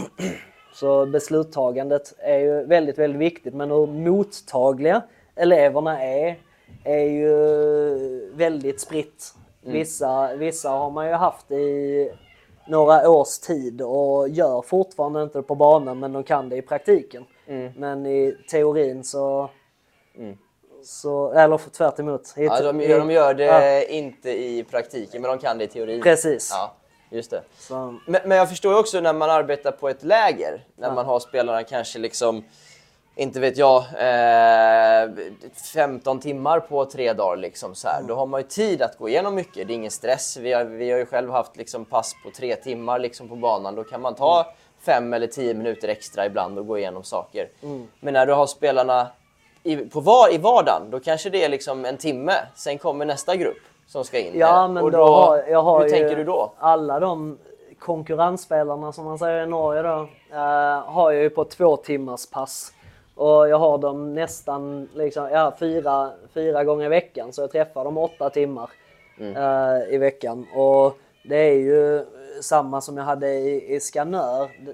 Så besluttagandet är ju väldigt, väldigt viktigt, men hur mottagliga eleverna är, är ju väldigt spritt. Mm. Vissa, vissa har man ju haft i några års tid och gör fortfarande inte det på banan, men de kan det i praktiken. Mm. Men i teorin så... Mm. så eller tvärt emot. I, ja, de, de gör det ja. Inte i praktiken, men de kan det i teorin. Precis. Ja, just det. Men, men jag förstår också när man arbetar på ett läger, när ja. man har spelarna kanske liksom... inte vet jag, eh, femton timmar på tre dagar liksom så här. Mm. Då har man ju tid att gå igenom mycket. Det är ingen stress. Vi har, vi har ju själv haft liksom pass på tre timmar liksom på banan. Då kan man ta mm. fem eller tio minuter extra ibland och gå igenom saker. Mm. Men när du har spelarna i, på var, i vardagen, då kanske det är liksom en timme. Sen kommer nästa grupp som ska in. Ja, men och då, då har, jag har hur ju tänker du då? Alla de konkurrensspelarna som man säger i Norge då, eh, har jag ju på två timmars pass. Och jag har dem nästan liksom, ja, fyra, fyra gånger i veckan. Så jag träffar dem åtta timmar mm. uh, i veckan. Och det är ju samma som jag hade i, i Skanör.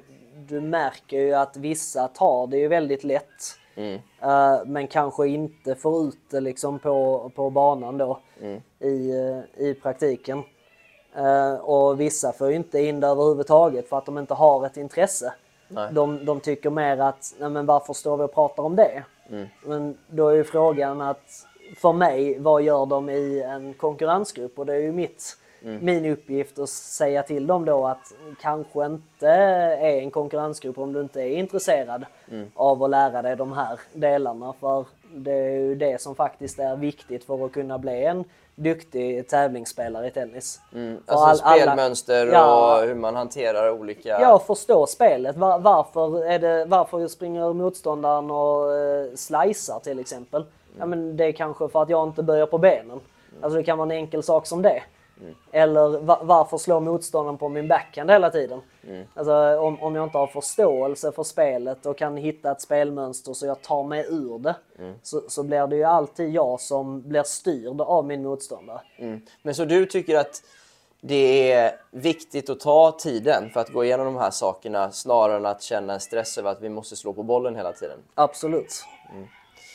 du märker ju att vissa tar det ju väldigt lätt. Mm. Uh, men kanske inte får ut det liksom på, på banan då mm. i, uh, i praktiken. Uh, och vissa får ju inte in det överhuvudtaget för att de inte har ett intresse. De, de tycker mer att, nej men varför står vi och pratar om det? Mm. Men då är ju frågan att för mig, vad gör de i en konkurrensgrupp? Och det är ju mitt, mm. min uppgift att säga till dem då att kanske inte är en konkurrensgrupp om du inte är intresserad mm. av att lära dig de här delarna. För det är ju det som faktiskt är viktigt för att kunna bli en duktig tävlingsspelare i tennis. Mm. Alltså all, spelmönster alla, ja, och hur man hanterar olika... Ja, förstå spelet. Var, varför, är det, varför springer motståndaren och eh, slicear till exempel? Mm. Ja, men det är kanske för att jag inte böjer på benen. Mm. Alltså det kan vara en enkel sak som det. Mm. Eller va- varför slår motståndaren på min backhand hela tiden? Mm. Alltså om, om jag inte har förståelse för spelet och kan hitta ett spelmönster så jag tar mig ur det. Mm. Så, så blir det ju alltid jag som blir styrd av min motståndare. Mm. Men så du tycker att det är viktigt att ta tiden för att gå igenom de här sakerna snarare än att känna en stress över att vi måste slå på bollen hela tiden? Absolut. Mm.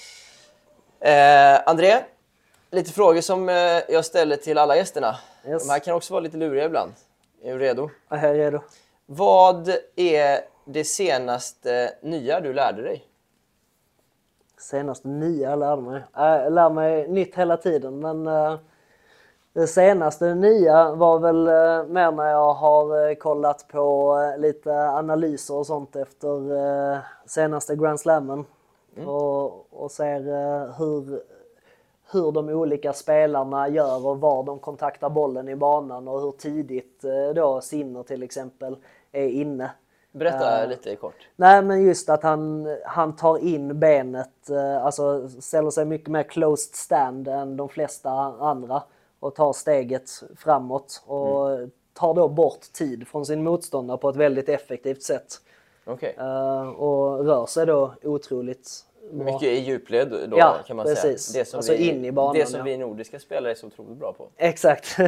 Eh, André? Lite frågor som jag ställer till alla gästerna. Yes. De här kan också vara lite luriga ibland. Är du redo? Jag är redo. Vad är det senaste nya du lärde dig? Senaste nya jag lärde mig? Jag lär mig nytt hela tiden. Men det senaste nya var väl mer när jag har kollat på lite analyser och sånt efter senaste Grand Slammen. Mm. Och, och ser hur... hur de olika spelarna gör och var de kontaktar bollen i banan och hur tidigt då Sinner till exempel är inne. Berätta uh, lite kort. Nej, men just att han, han tar in benet, uh, alltså ställer sig mycket mer closed stand än de flesta andra och tar steget framåt och mm. tar då bort tid från sin motståndare på ett väldigt effektivt sätt. Okay. Uh, och rör sig då otroligt mycket i djupled då, ja, kan man precis. säga. Det som, alltså vi, in i banan, det som ja. vi nordiska spelare är så otroligt bra på. Exakt.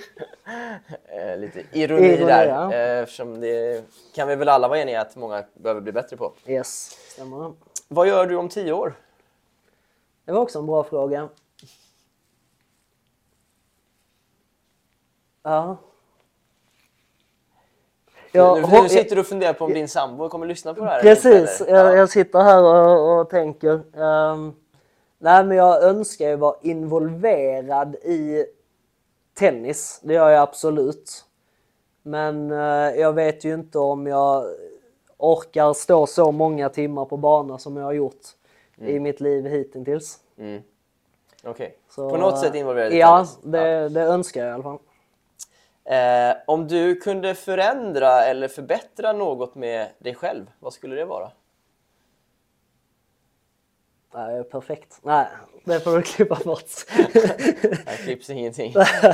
Lite ironi, ironi där. Ja. Eftersom det kan vi väl alla vara eniga att många behöver bli bättre på. Yes, stämmer. Vad gör du om tio år? Det var också en bra fråga. Ja. Jag, nu, nu sitter du och funderar på om din sambo kommer lyssna på det här. Precis, jag, ja. jag sitter här och, och tänker. Um, nej, men jag önskar ju vara involverad i tennis. Det gör jag absolut. Men uh, jag vet ju inte om jag orkar stå så många timmar på banan som jag har gjort mm. i mitt liv hittills. Mm. Okej, okay. På något sätt involverad i ja, tennis? Det, ja, det önskar jag i alla fall. Eh, om du kunde förändra eller förbättra något med dig själv, vad skulle det vara? Nej, perfekt. Nej, det får du klippa bort. Här klipps ingenting.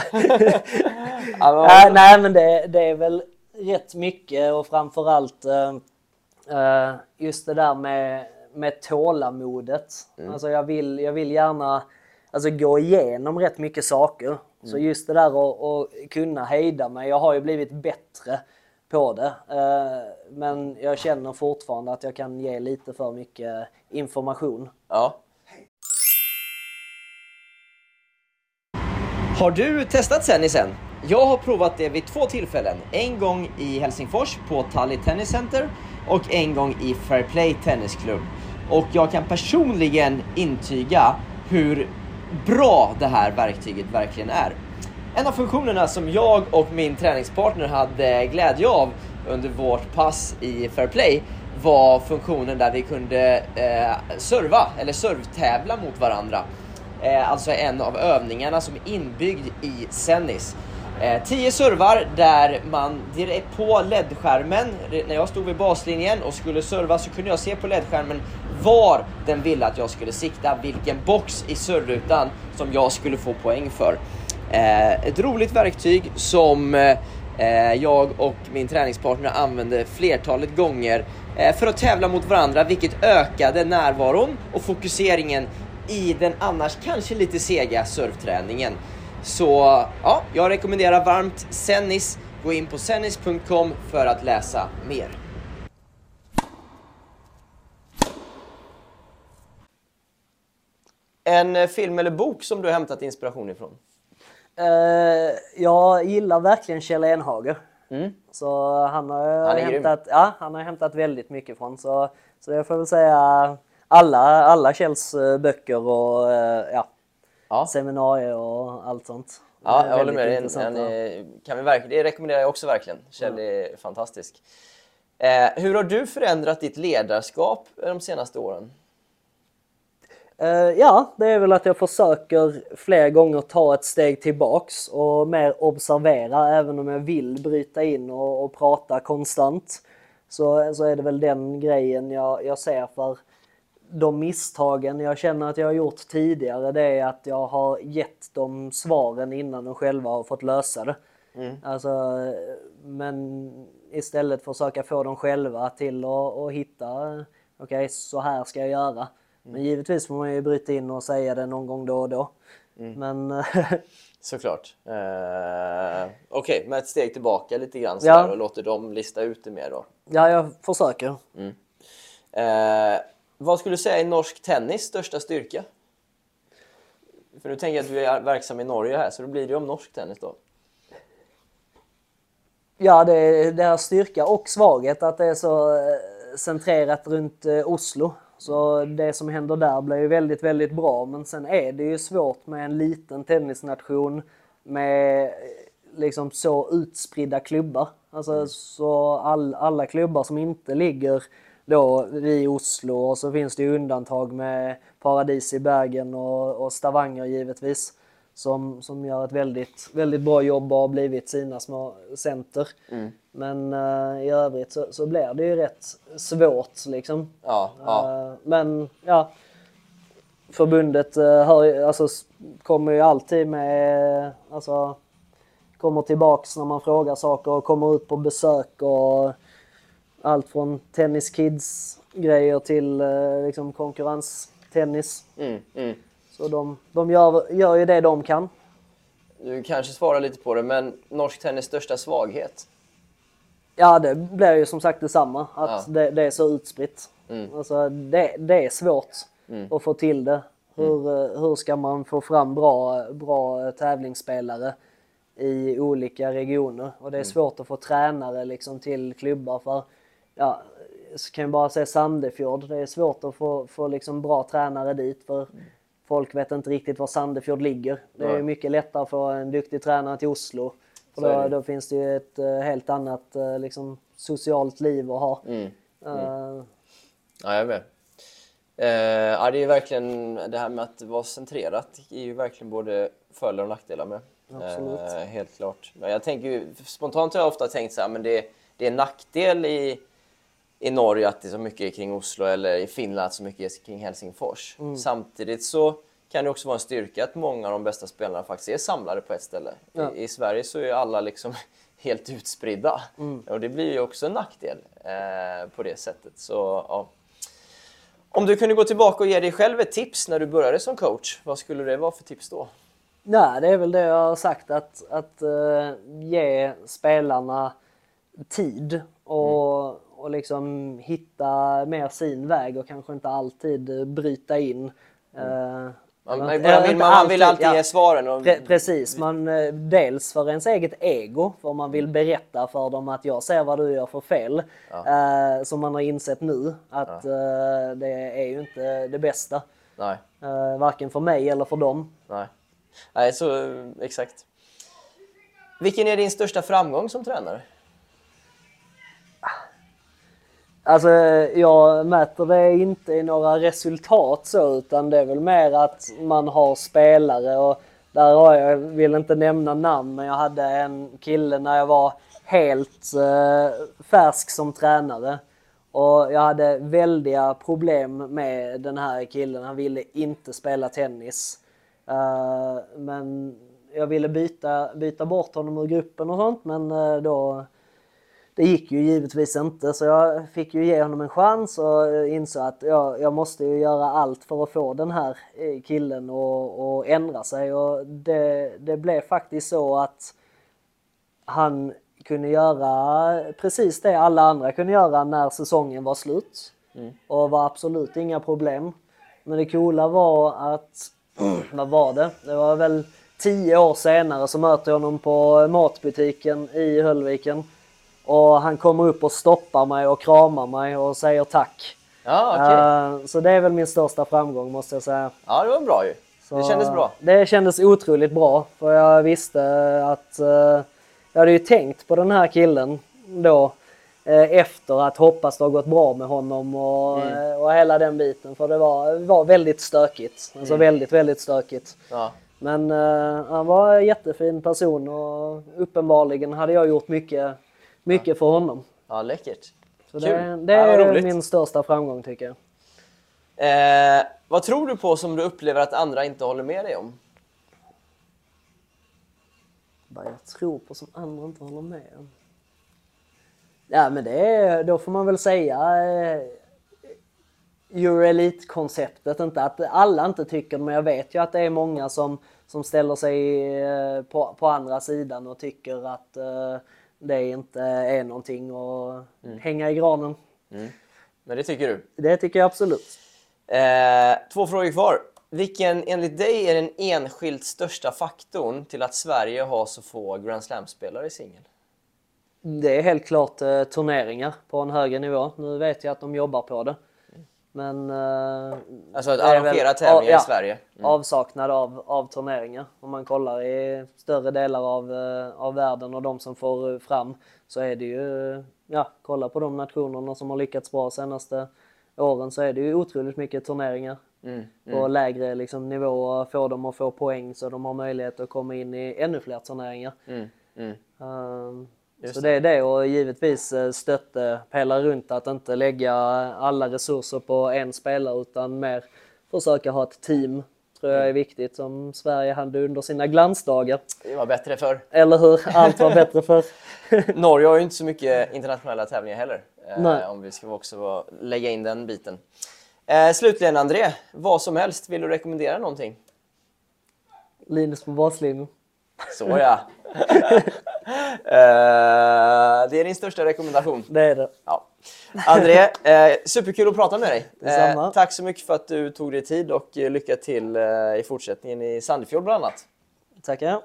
nej, nej, men det, det är väl rätt mycket och framförallt uh, just det där med, med tålamodet. Mm. Alltså jag vill, jag vill gärna alltså, gå igenom rätt mycket saker. Mm. Så just det där att, att kunna hejda mig. Jag har ju blivit bättre på det. Uh, men jag känner fortfarande att jag kan ge lite för mycket information. Ja. Har du testat Tennisen? Jag har provat det vid två tillfällen. En gång i Helsingfors på Tally Tennis Center och en gång i Fair Play Tennisklubb. Och jag kan personligen intyga hur bra det här verktyget verkligen är. En av funktionerna som jag och min träningspartner hade glädje av under vårt pass i Fair Play var funktionen där vi kunde eh, serva eller servtävla mot varandra. Eh, alltså en av övningarna som är inbyggd i Tennis. Eh, tio servar där man direkt på L E D-skärmen, när jag stod vid baslinjen och skulle serva så kunde jag se på L E D-skärmen var den ville att jag skulle sikta, vilken box i servrutan som jag skulle få poäng för. Eh, ett roligt verktyg som eh, jag och min träningspartner använde flertalet gånger eh, för att tävla mot varandra, vilket ökade närvaron och fokuseringen i den annars kanske lite sega surfträningen. Så ja, jag rekommenderar varmt Tennis. Gå in på tennis punkt com för att läsa mer. En film eller bok som du har hämtat inspiration ifrån? Uh, jag gillar verkligen Kjell Enhager. Mm. Så han har, han hämtat, ja, han har hämtat väldigt mycket från. Så, så jag får väl säga alla, alla Kjells böcker och ja, ja. seminarier och allt sånt. Ja, jag håller med dig. Kan vi verkligen, det rekommenderar jag också verkligen. Kjell är ja. fantastisk. Eh, hur har du förändrat ditt ledarskap de senaste åren? Uh, ja, det är väl att jag försöker fler gånger ta ett steg tillbaks och mer observera, även om jag vill bryta in och, och prata konstant. Så, så är det väl den grejen jag, jag ser för de misstagen jag känner att jag har gjort tidigare. Det är att jag har gett dem svaren innan de själva har fått lösa det. Mm. Alltså, men istället försöka få dem själva till att, att hitta, okej, okay, så här ska jag göra. Men givetvis får man ju bryta in och säga det någon gång då och då. Mm. Men såklart. Eh, Okej, okay, med ett steg tillbaka lite grann så ja. och låter dem lista ut det mer då. Ja, jag försöker. Mm. Eh, vad skulle du säga är norsk tennis största styrka? För nu tänker jag att du är verksam i Norge här, så då blir det ju om norsk tennis då. Ja, det är deras styrka och svaghet att det är så centrerat runt Oslo. Så det som händer där blir ju väldigt, väldigt bra. Men sen är det ju svårt med en liten tennisnation med liksom så utspridda klubbar. Alltså mm. så all, alla klubbar som inte ligger då i Oslo, och så finns det ju undantag med Paradis i Bergen och, och Stavanger givetvis. Som, som gör ett väldigt, väldigt bra jobb och har blivit sina små center. Mm. Men uh, i övrigt så, så blir det ju rätt svårt liksom. Ja, ja. Uh, men ja, förbundet uh, hör, alltså, kommer ju alltid med, alltså, kommer tillbaks när man frågar saker och kommer ut på besök och allt från tennis kids grejer till uh, liksom konkurrenstennis. Mm, mm. Så de, de gör, gör ju det de kan. Du kanske svarar lite på det, men norsk tennis största svaghet? Ja, det blir ju som sagt detsamma. Att ja. det, det är så utspritt. Mm. Alltså, det, det är svårt mm. att få till det. Hur, mm. hur ska man få fram bra, bra tävlingsspelare i olika regioner? Och det är mm. svårt att få tränare liksom, till klubbar. För ja, så kan jag bara säga Sandefjord. Det är svårt att få, få liksom, bra tränare dit. För mm. folk vet inte riktigt var Sandefjord ligger. Det är mycket lättare att få en duktig tränare till Oslo. För då, då finns det ju ett uh, helt annat uh, liksom, socialt liv att ha. Mm. Mm. Uh, ja, jag vet. Uh, ja, det är verkligen det här med att vara centrerat är ju verkligen både fördelar och nackdelar med. Absolut. Uh, helt klart. Men jag tänker ju, spontant har jag ofta tänkt så här, men det, det är en nackdel i, i Norge att det är så mycket kring Oslo, eller i Finland att så mycket är kring Helsingfors. Mm. Samtidigt så kan det också vara en styrka att många av de bästa spelarna faktiskt är samlade på ett ställe. Ja. I, I Sverige så är alla liksom helt utspridda. Mm. Och det blir ju också en nackdel eh, på det sättet. Så, ja. Om du kunde gå tillbaka och ge dig själv ett tips när du började som coach, vad skulle det vara för tips då? Nej, det är väl det jag har sagt, att, att uh, ge spelarna tid och, mm. och liksom hitta mer sin väg och kanske inte alltid bryta in. Mm. Uh, Man, man, man, vill, man vill alltid ja, ge svaren. Och... Pre- precis, man, dels för ens eget ego, för man vill berätta för dem att jag ser vad du gör för fel. Ja. Eh, som man har insett nu, att ja. eh, det är ju inte det bästa. Nej. Eh, varken för mig eller för dem. Nej, Nej så exakt. Vilken är din största framgång som tränare? Alltså jag mäter det inte i några resultat så, utan det är väl mer att man har spelare, och där har jag, jag vill inte nämna namn, men jag hade en kille när jag var helt eh, färsk som tränare, och jag hade väldiga problem med den här killen. Han ville inte spela tennis, uh, men jag ville byta, byta bort honom ur gruppen och sånt, men uh, då det gick ju givetvis inte, så jag fick ju ge honom en chans och insåg att jag, jag måste ju göra allt för att få den här killen att ändra sig. Och det, det blev faktiskt så att han kunde göra precis det alla andra kunde göra när säsongen var slut. Mm. Och var absolut inga problem. Men det coola var att, vad var det? Det var väl tio år senare så möter jag honom på matbutiken i Höllviken. Och han kommer upp och stoppar mig och kramar mig och säger tack. Ja, okay. uh, så det är väl min största framgång, måste jag säga. Ja, det var bra ju. Så, det kändes bra. Det kändes otroligt bra. För jag visste att uh, jag hade ju tänkt på den här killen då. Uh, efter att hoppas det har gått bra med honom och, mm. uh, och hela den biten. För det var, det var väldigt stökigt. Alltså mm. väldigt, väldigt stökigt. Ja. Men uh, han var en jättefin person och uppenbarligen hade jag gjort mycket, mycket ja. för honom. Ja, läckert. Så det, det är ja, min största framgång, tycker jag. Eh, vad tror du på som du upplever att andra inte håller med dig om? Vad jag tror på som andra inte håller med om? Ja, men det är, då får man väl säga eh, Euroelite-konceptet. Inte att alla inte tycker, men jag vet ju att det är många som, som ställer sig eh, på, på andra sidan och tycker att eh, det inte är någonting att mm. hänga i granen. Mm. Men det tycker du? Det tycker jag absolut. Eh, två frågor kvar. Vilken enligt dig är den enskilt största faktorn till att Sverige har så få Grand Slam-spelare i singel? Det är helt klart eh, turneringar på en högre nivå. Nu vet jag att de jobbar på det. Men, eh, alltså att arrangera tävlingar ja, i Sverige? Mm. Avsaknad av, av turneringar. Om man kollar i större delar av, eh, av världen och de som får fram, så är det ju, ja, kolla på de nationerna som har lyckats bra senaste åren, så är det ju otroligt mycket turneringar. Mm. Mm. På lägre liksom, nivåer, få dem att få poäng så de har möjlighet att komma in i ännu fler turneringar. Mm. Mm. Um, Så det är det, och givetvis stötte pela runt att inte lägga alla resurser på en spelare utan mer försöka ha ett team, tror jag är viktigt, som Sverige hade under sina glansdagar. Det var bättre för. Eller hur? Allt var bättre för. Norge har ju inte så mycket internationella tävlingar heller. Eh, om vi ska också lägga in den biten. Eh, slutligen André, vad som helst, vill du rekommendera någonting? Linus på baslinjen. Så ja. Uh, det är din största rekommendation. Det är det. Ja. André, uh, superkul att prata med dig. Uh, tack så mycket för att du tog dig tid och uh, lycka till uh, i fortsättningen i Sandefjord bland annat. Tackar.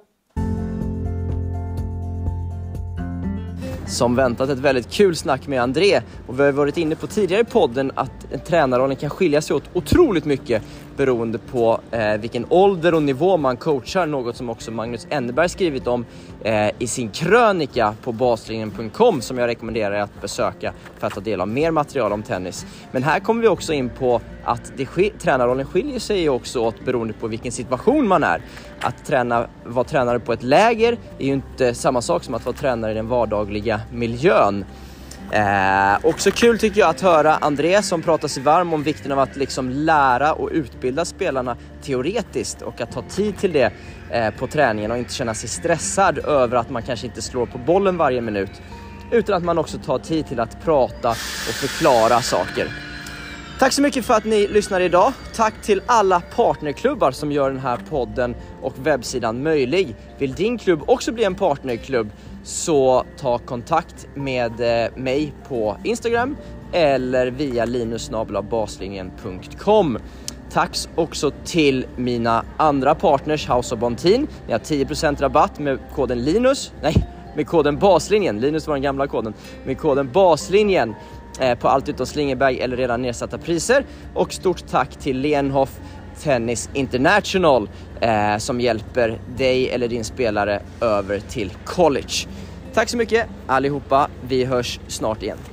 Som väntat ett väldigt kul snack med André, och vi har varit inne på tidigare i podden att en tränarrollen kan skilja sig åt otroligt mycket beroende på eh, vilken ålder och nivå man coachar, något som också Magnus Enneberg skrivit om eh, i sin krönika på baslinjen punkt com, som jag rekommenderar att besöka för att ta del av mer material om tennis. Men här kommer vi också in på att det sk- tränarrollen skiljer sig också åt beroende på vilken situation man är. Att träna, vara tränare på ett läger är ju inte samma sak som att vara tränare i den vardagliga miljön. Eh, också kul tycker jag att höra André som pratar sig varm om vikten av att liksom lära och utbilda spelarna teoretiskt och att ta tid till det eh, på träningen och inte känna sig stressad över att man kanske inte slår på bollen varje minut, utan att man också tar tid till att prata och förklara saker. Tack så mycket för att ni lyssnar idag. Tack till alla partnerklubbar som gör den här podden och webbsidan möjlig. Vill din klubb också bli en partnerklubb, så ta kontakt med mig på Instagram eller via linus snabel-a baslinjen punkt com. Tack också till mina andra partners House of Bontin. Ni har tio procent rabatt med koden Linus. Nej, med koden Baslinjen. Linus var den gamla koden. Med koden Baslinjen på allt utom slingerbag eller redan nedsatta priser. Och stort tack till Lenhoff Tennis International eh, som hjälper dig eller din spelare över till college. Tack så mycket allihopa, vi hörs snart igen.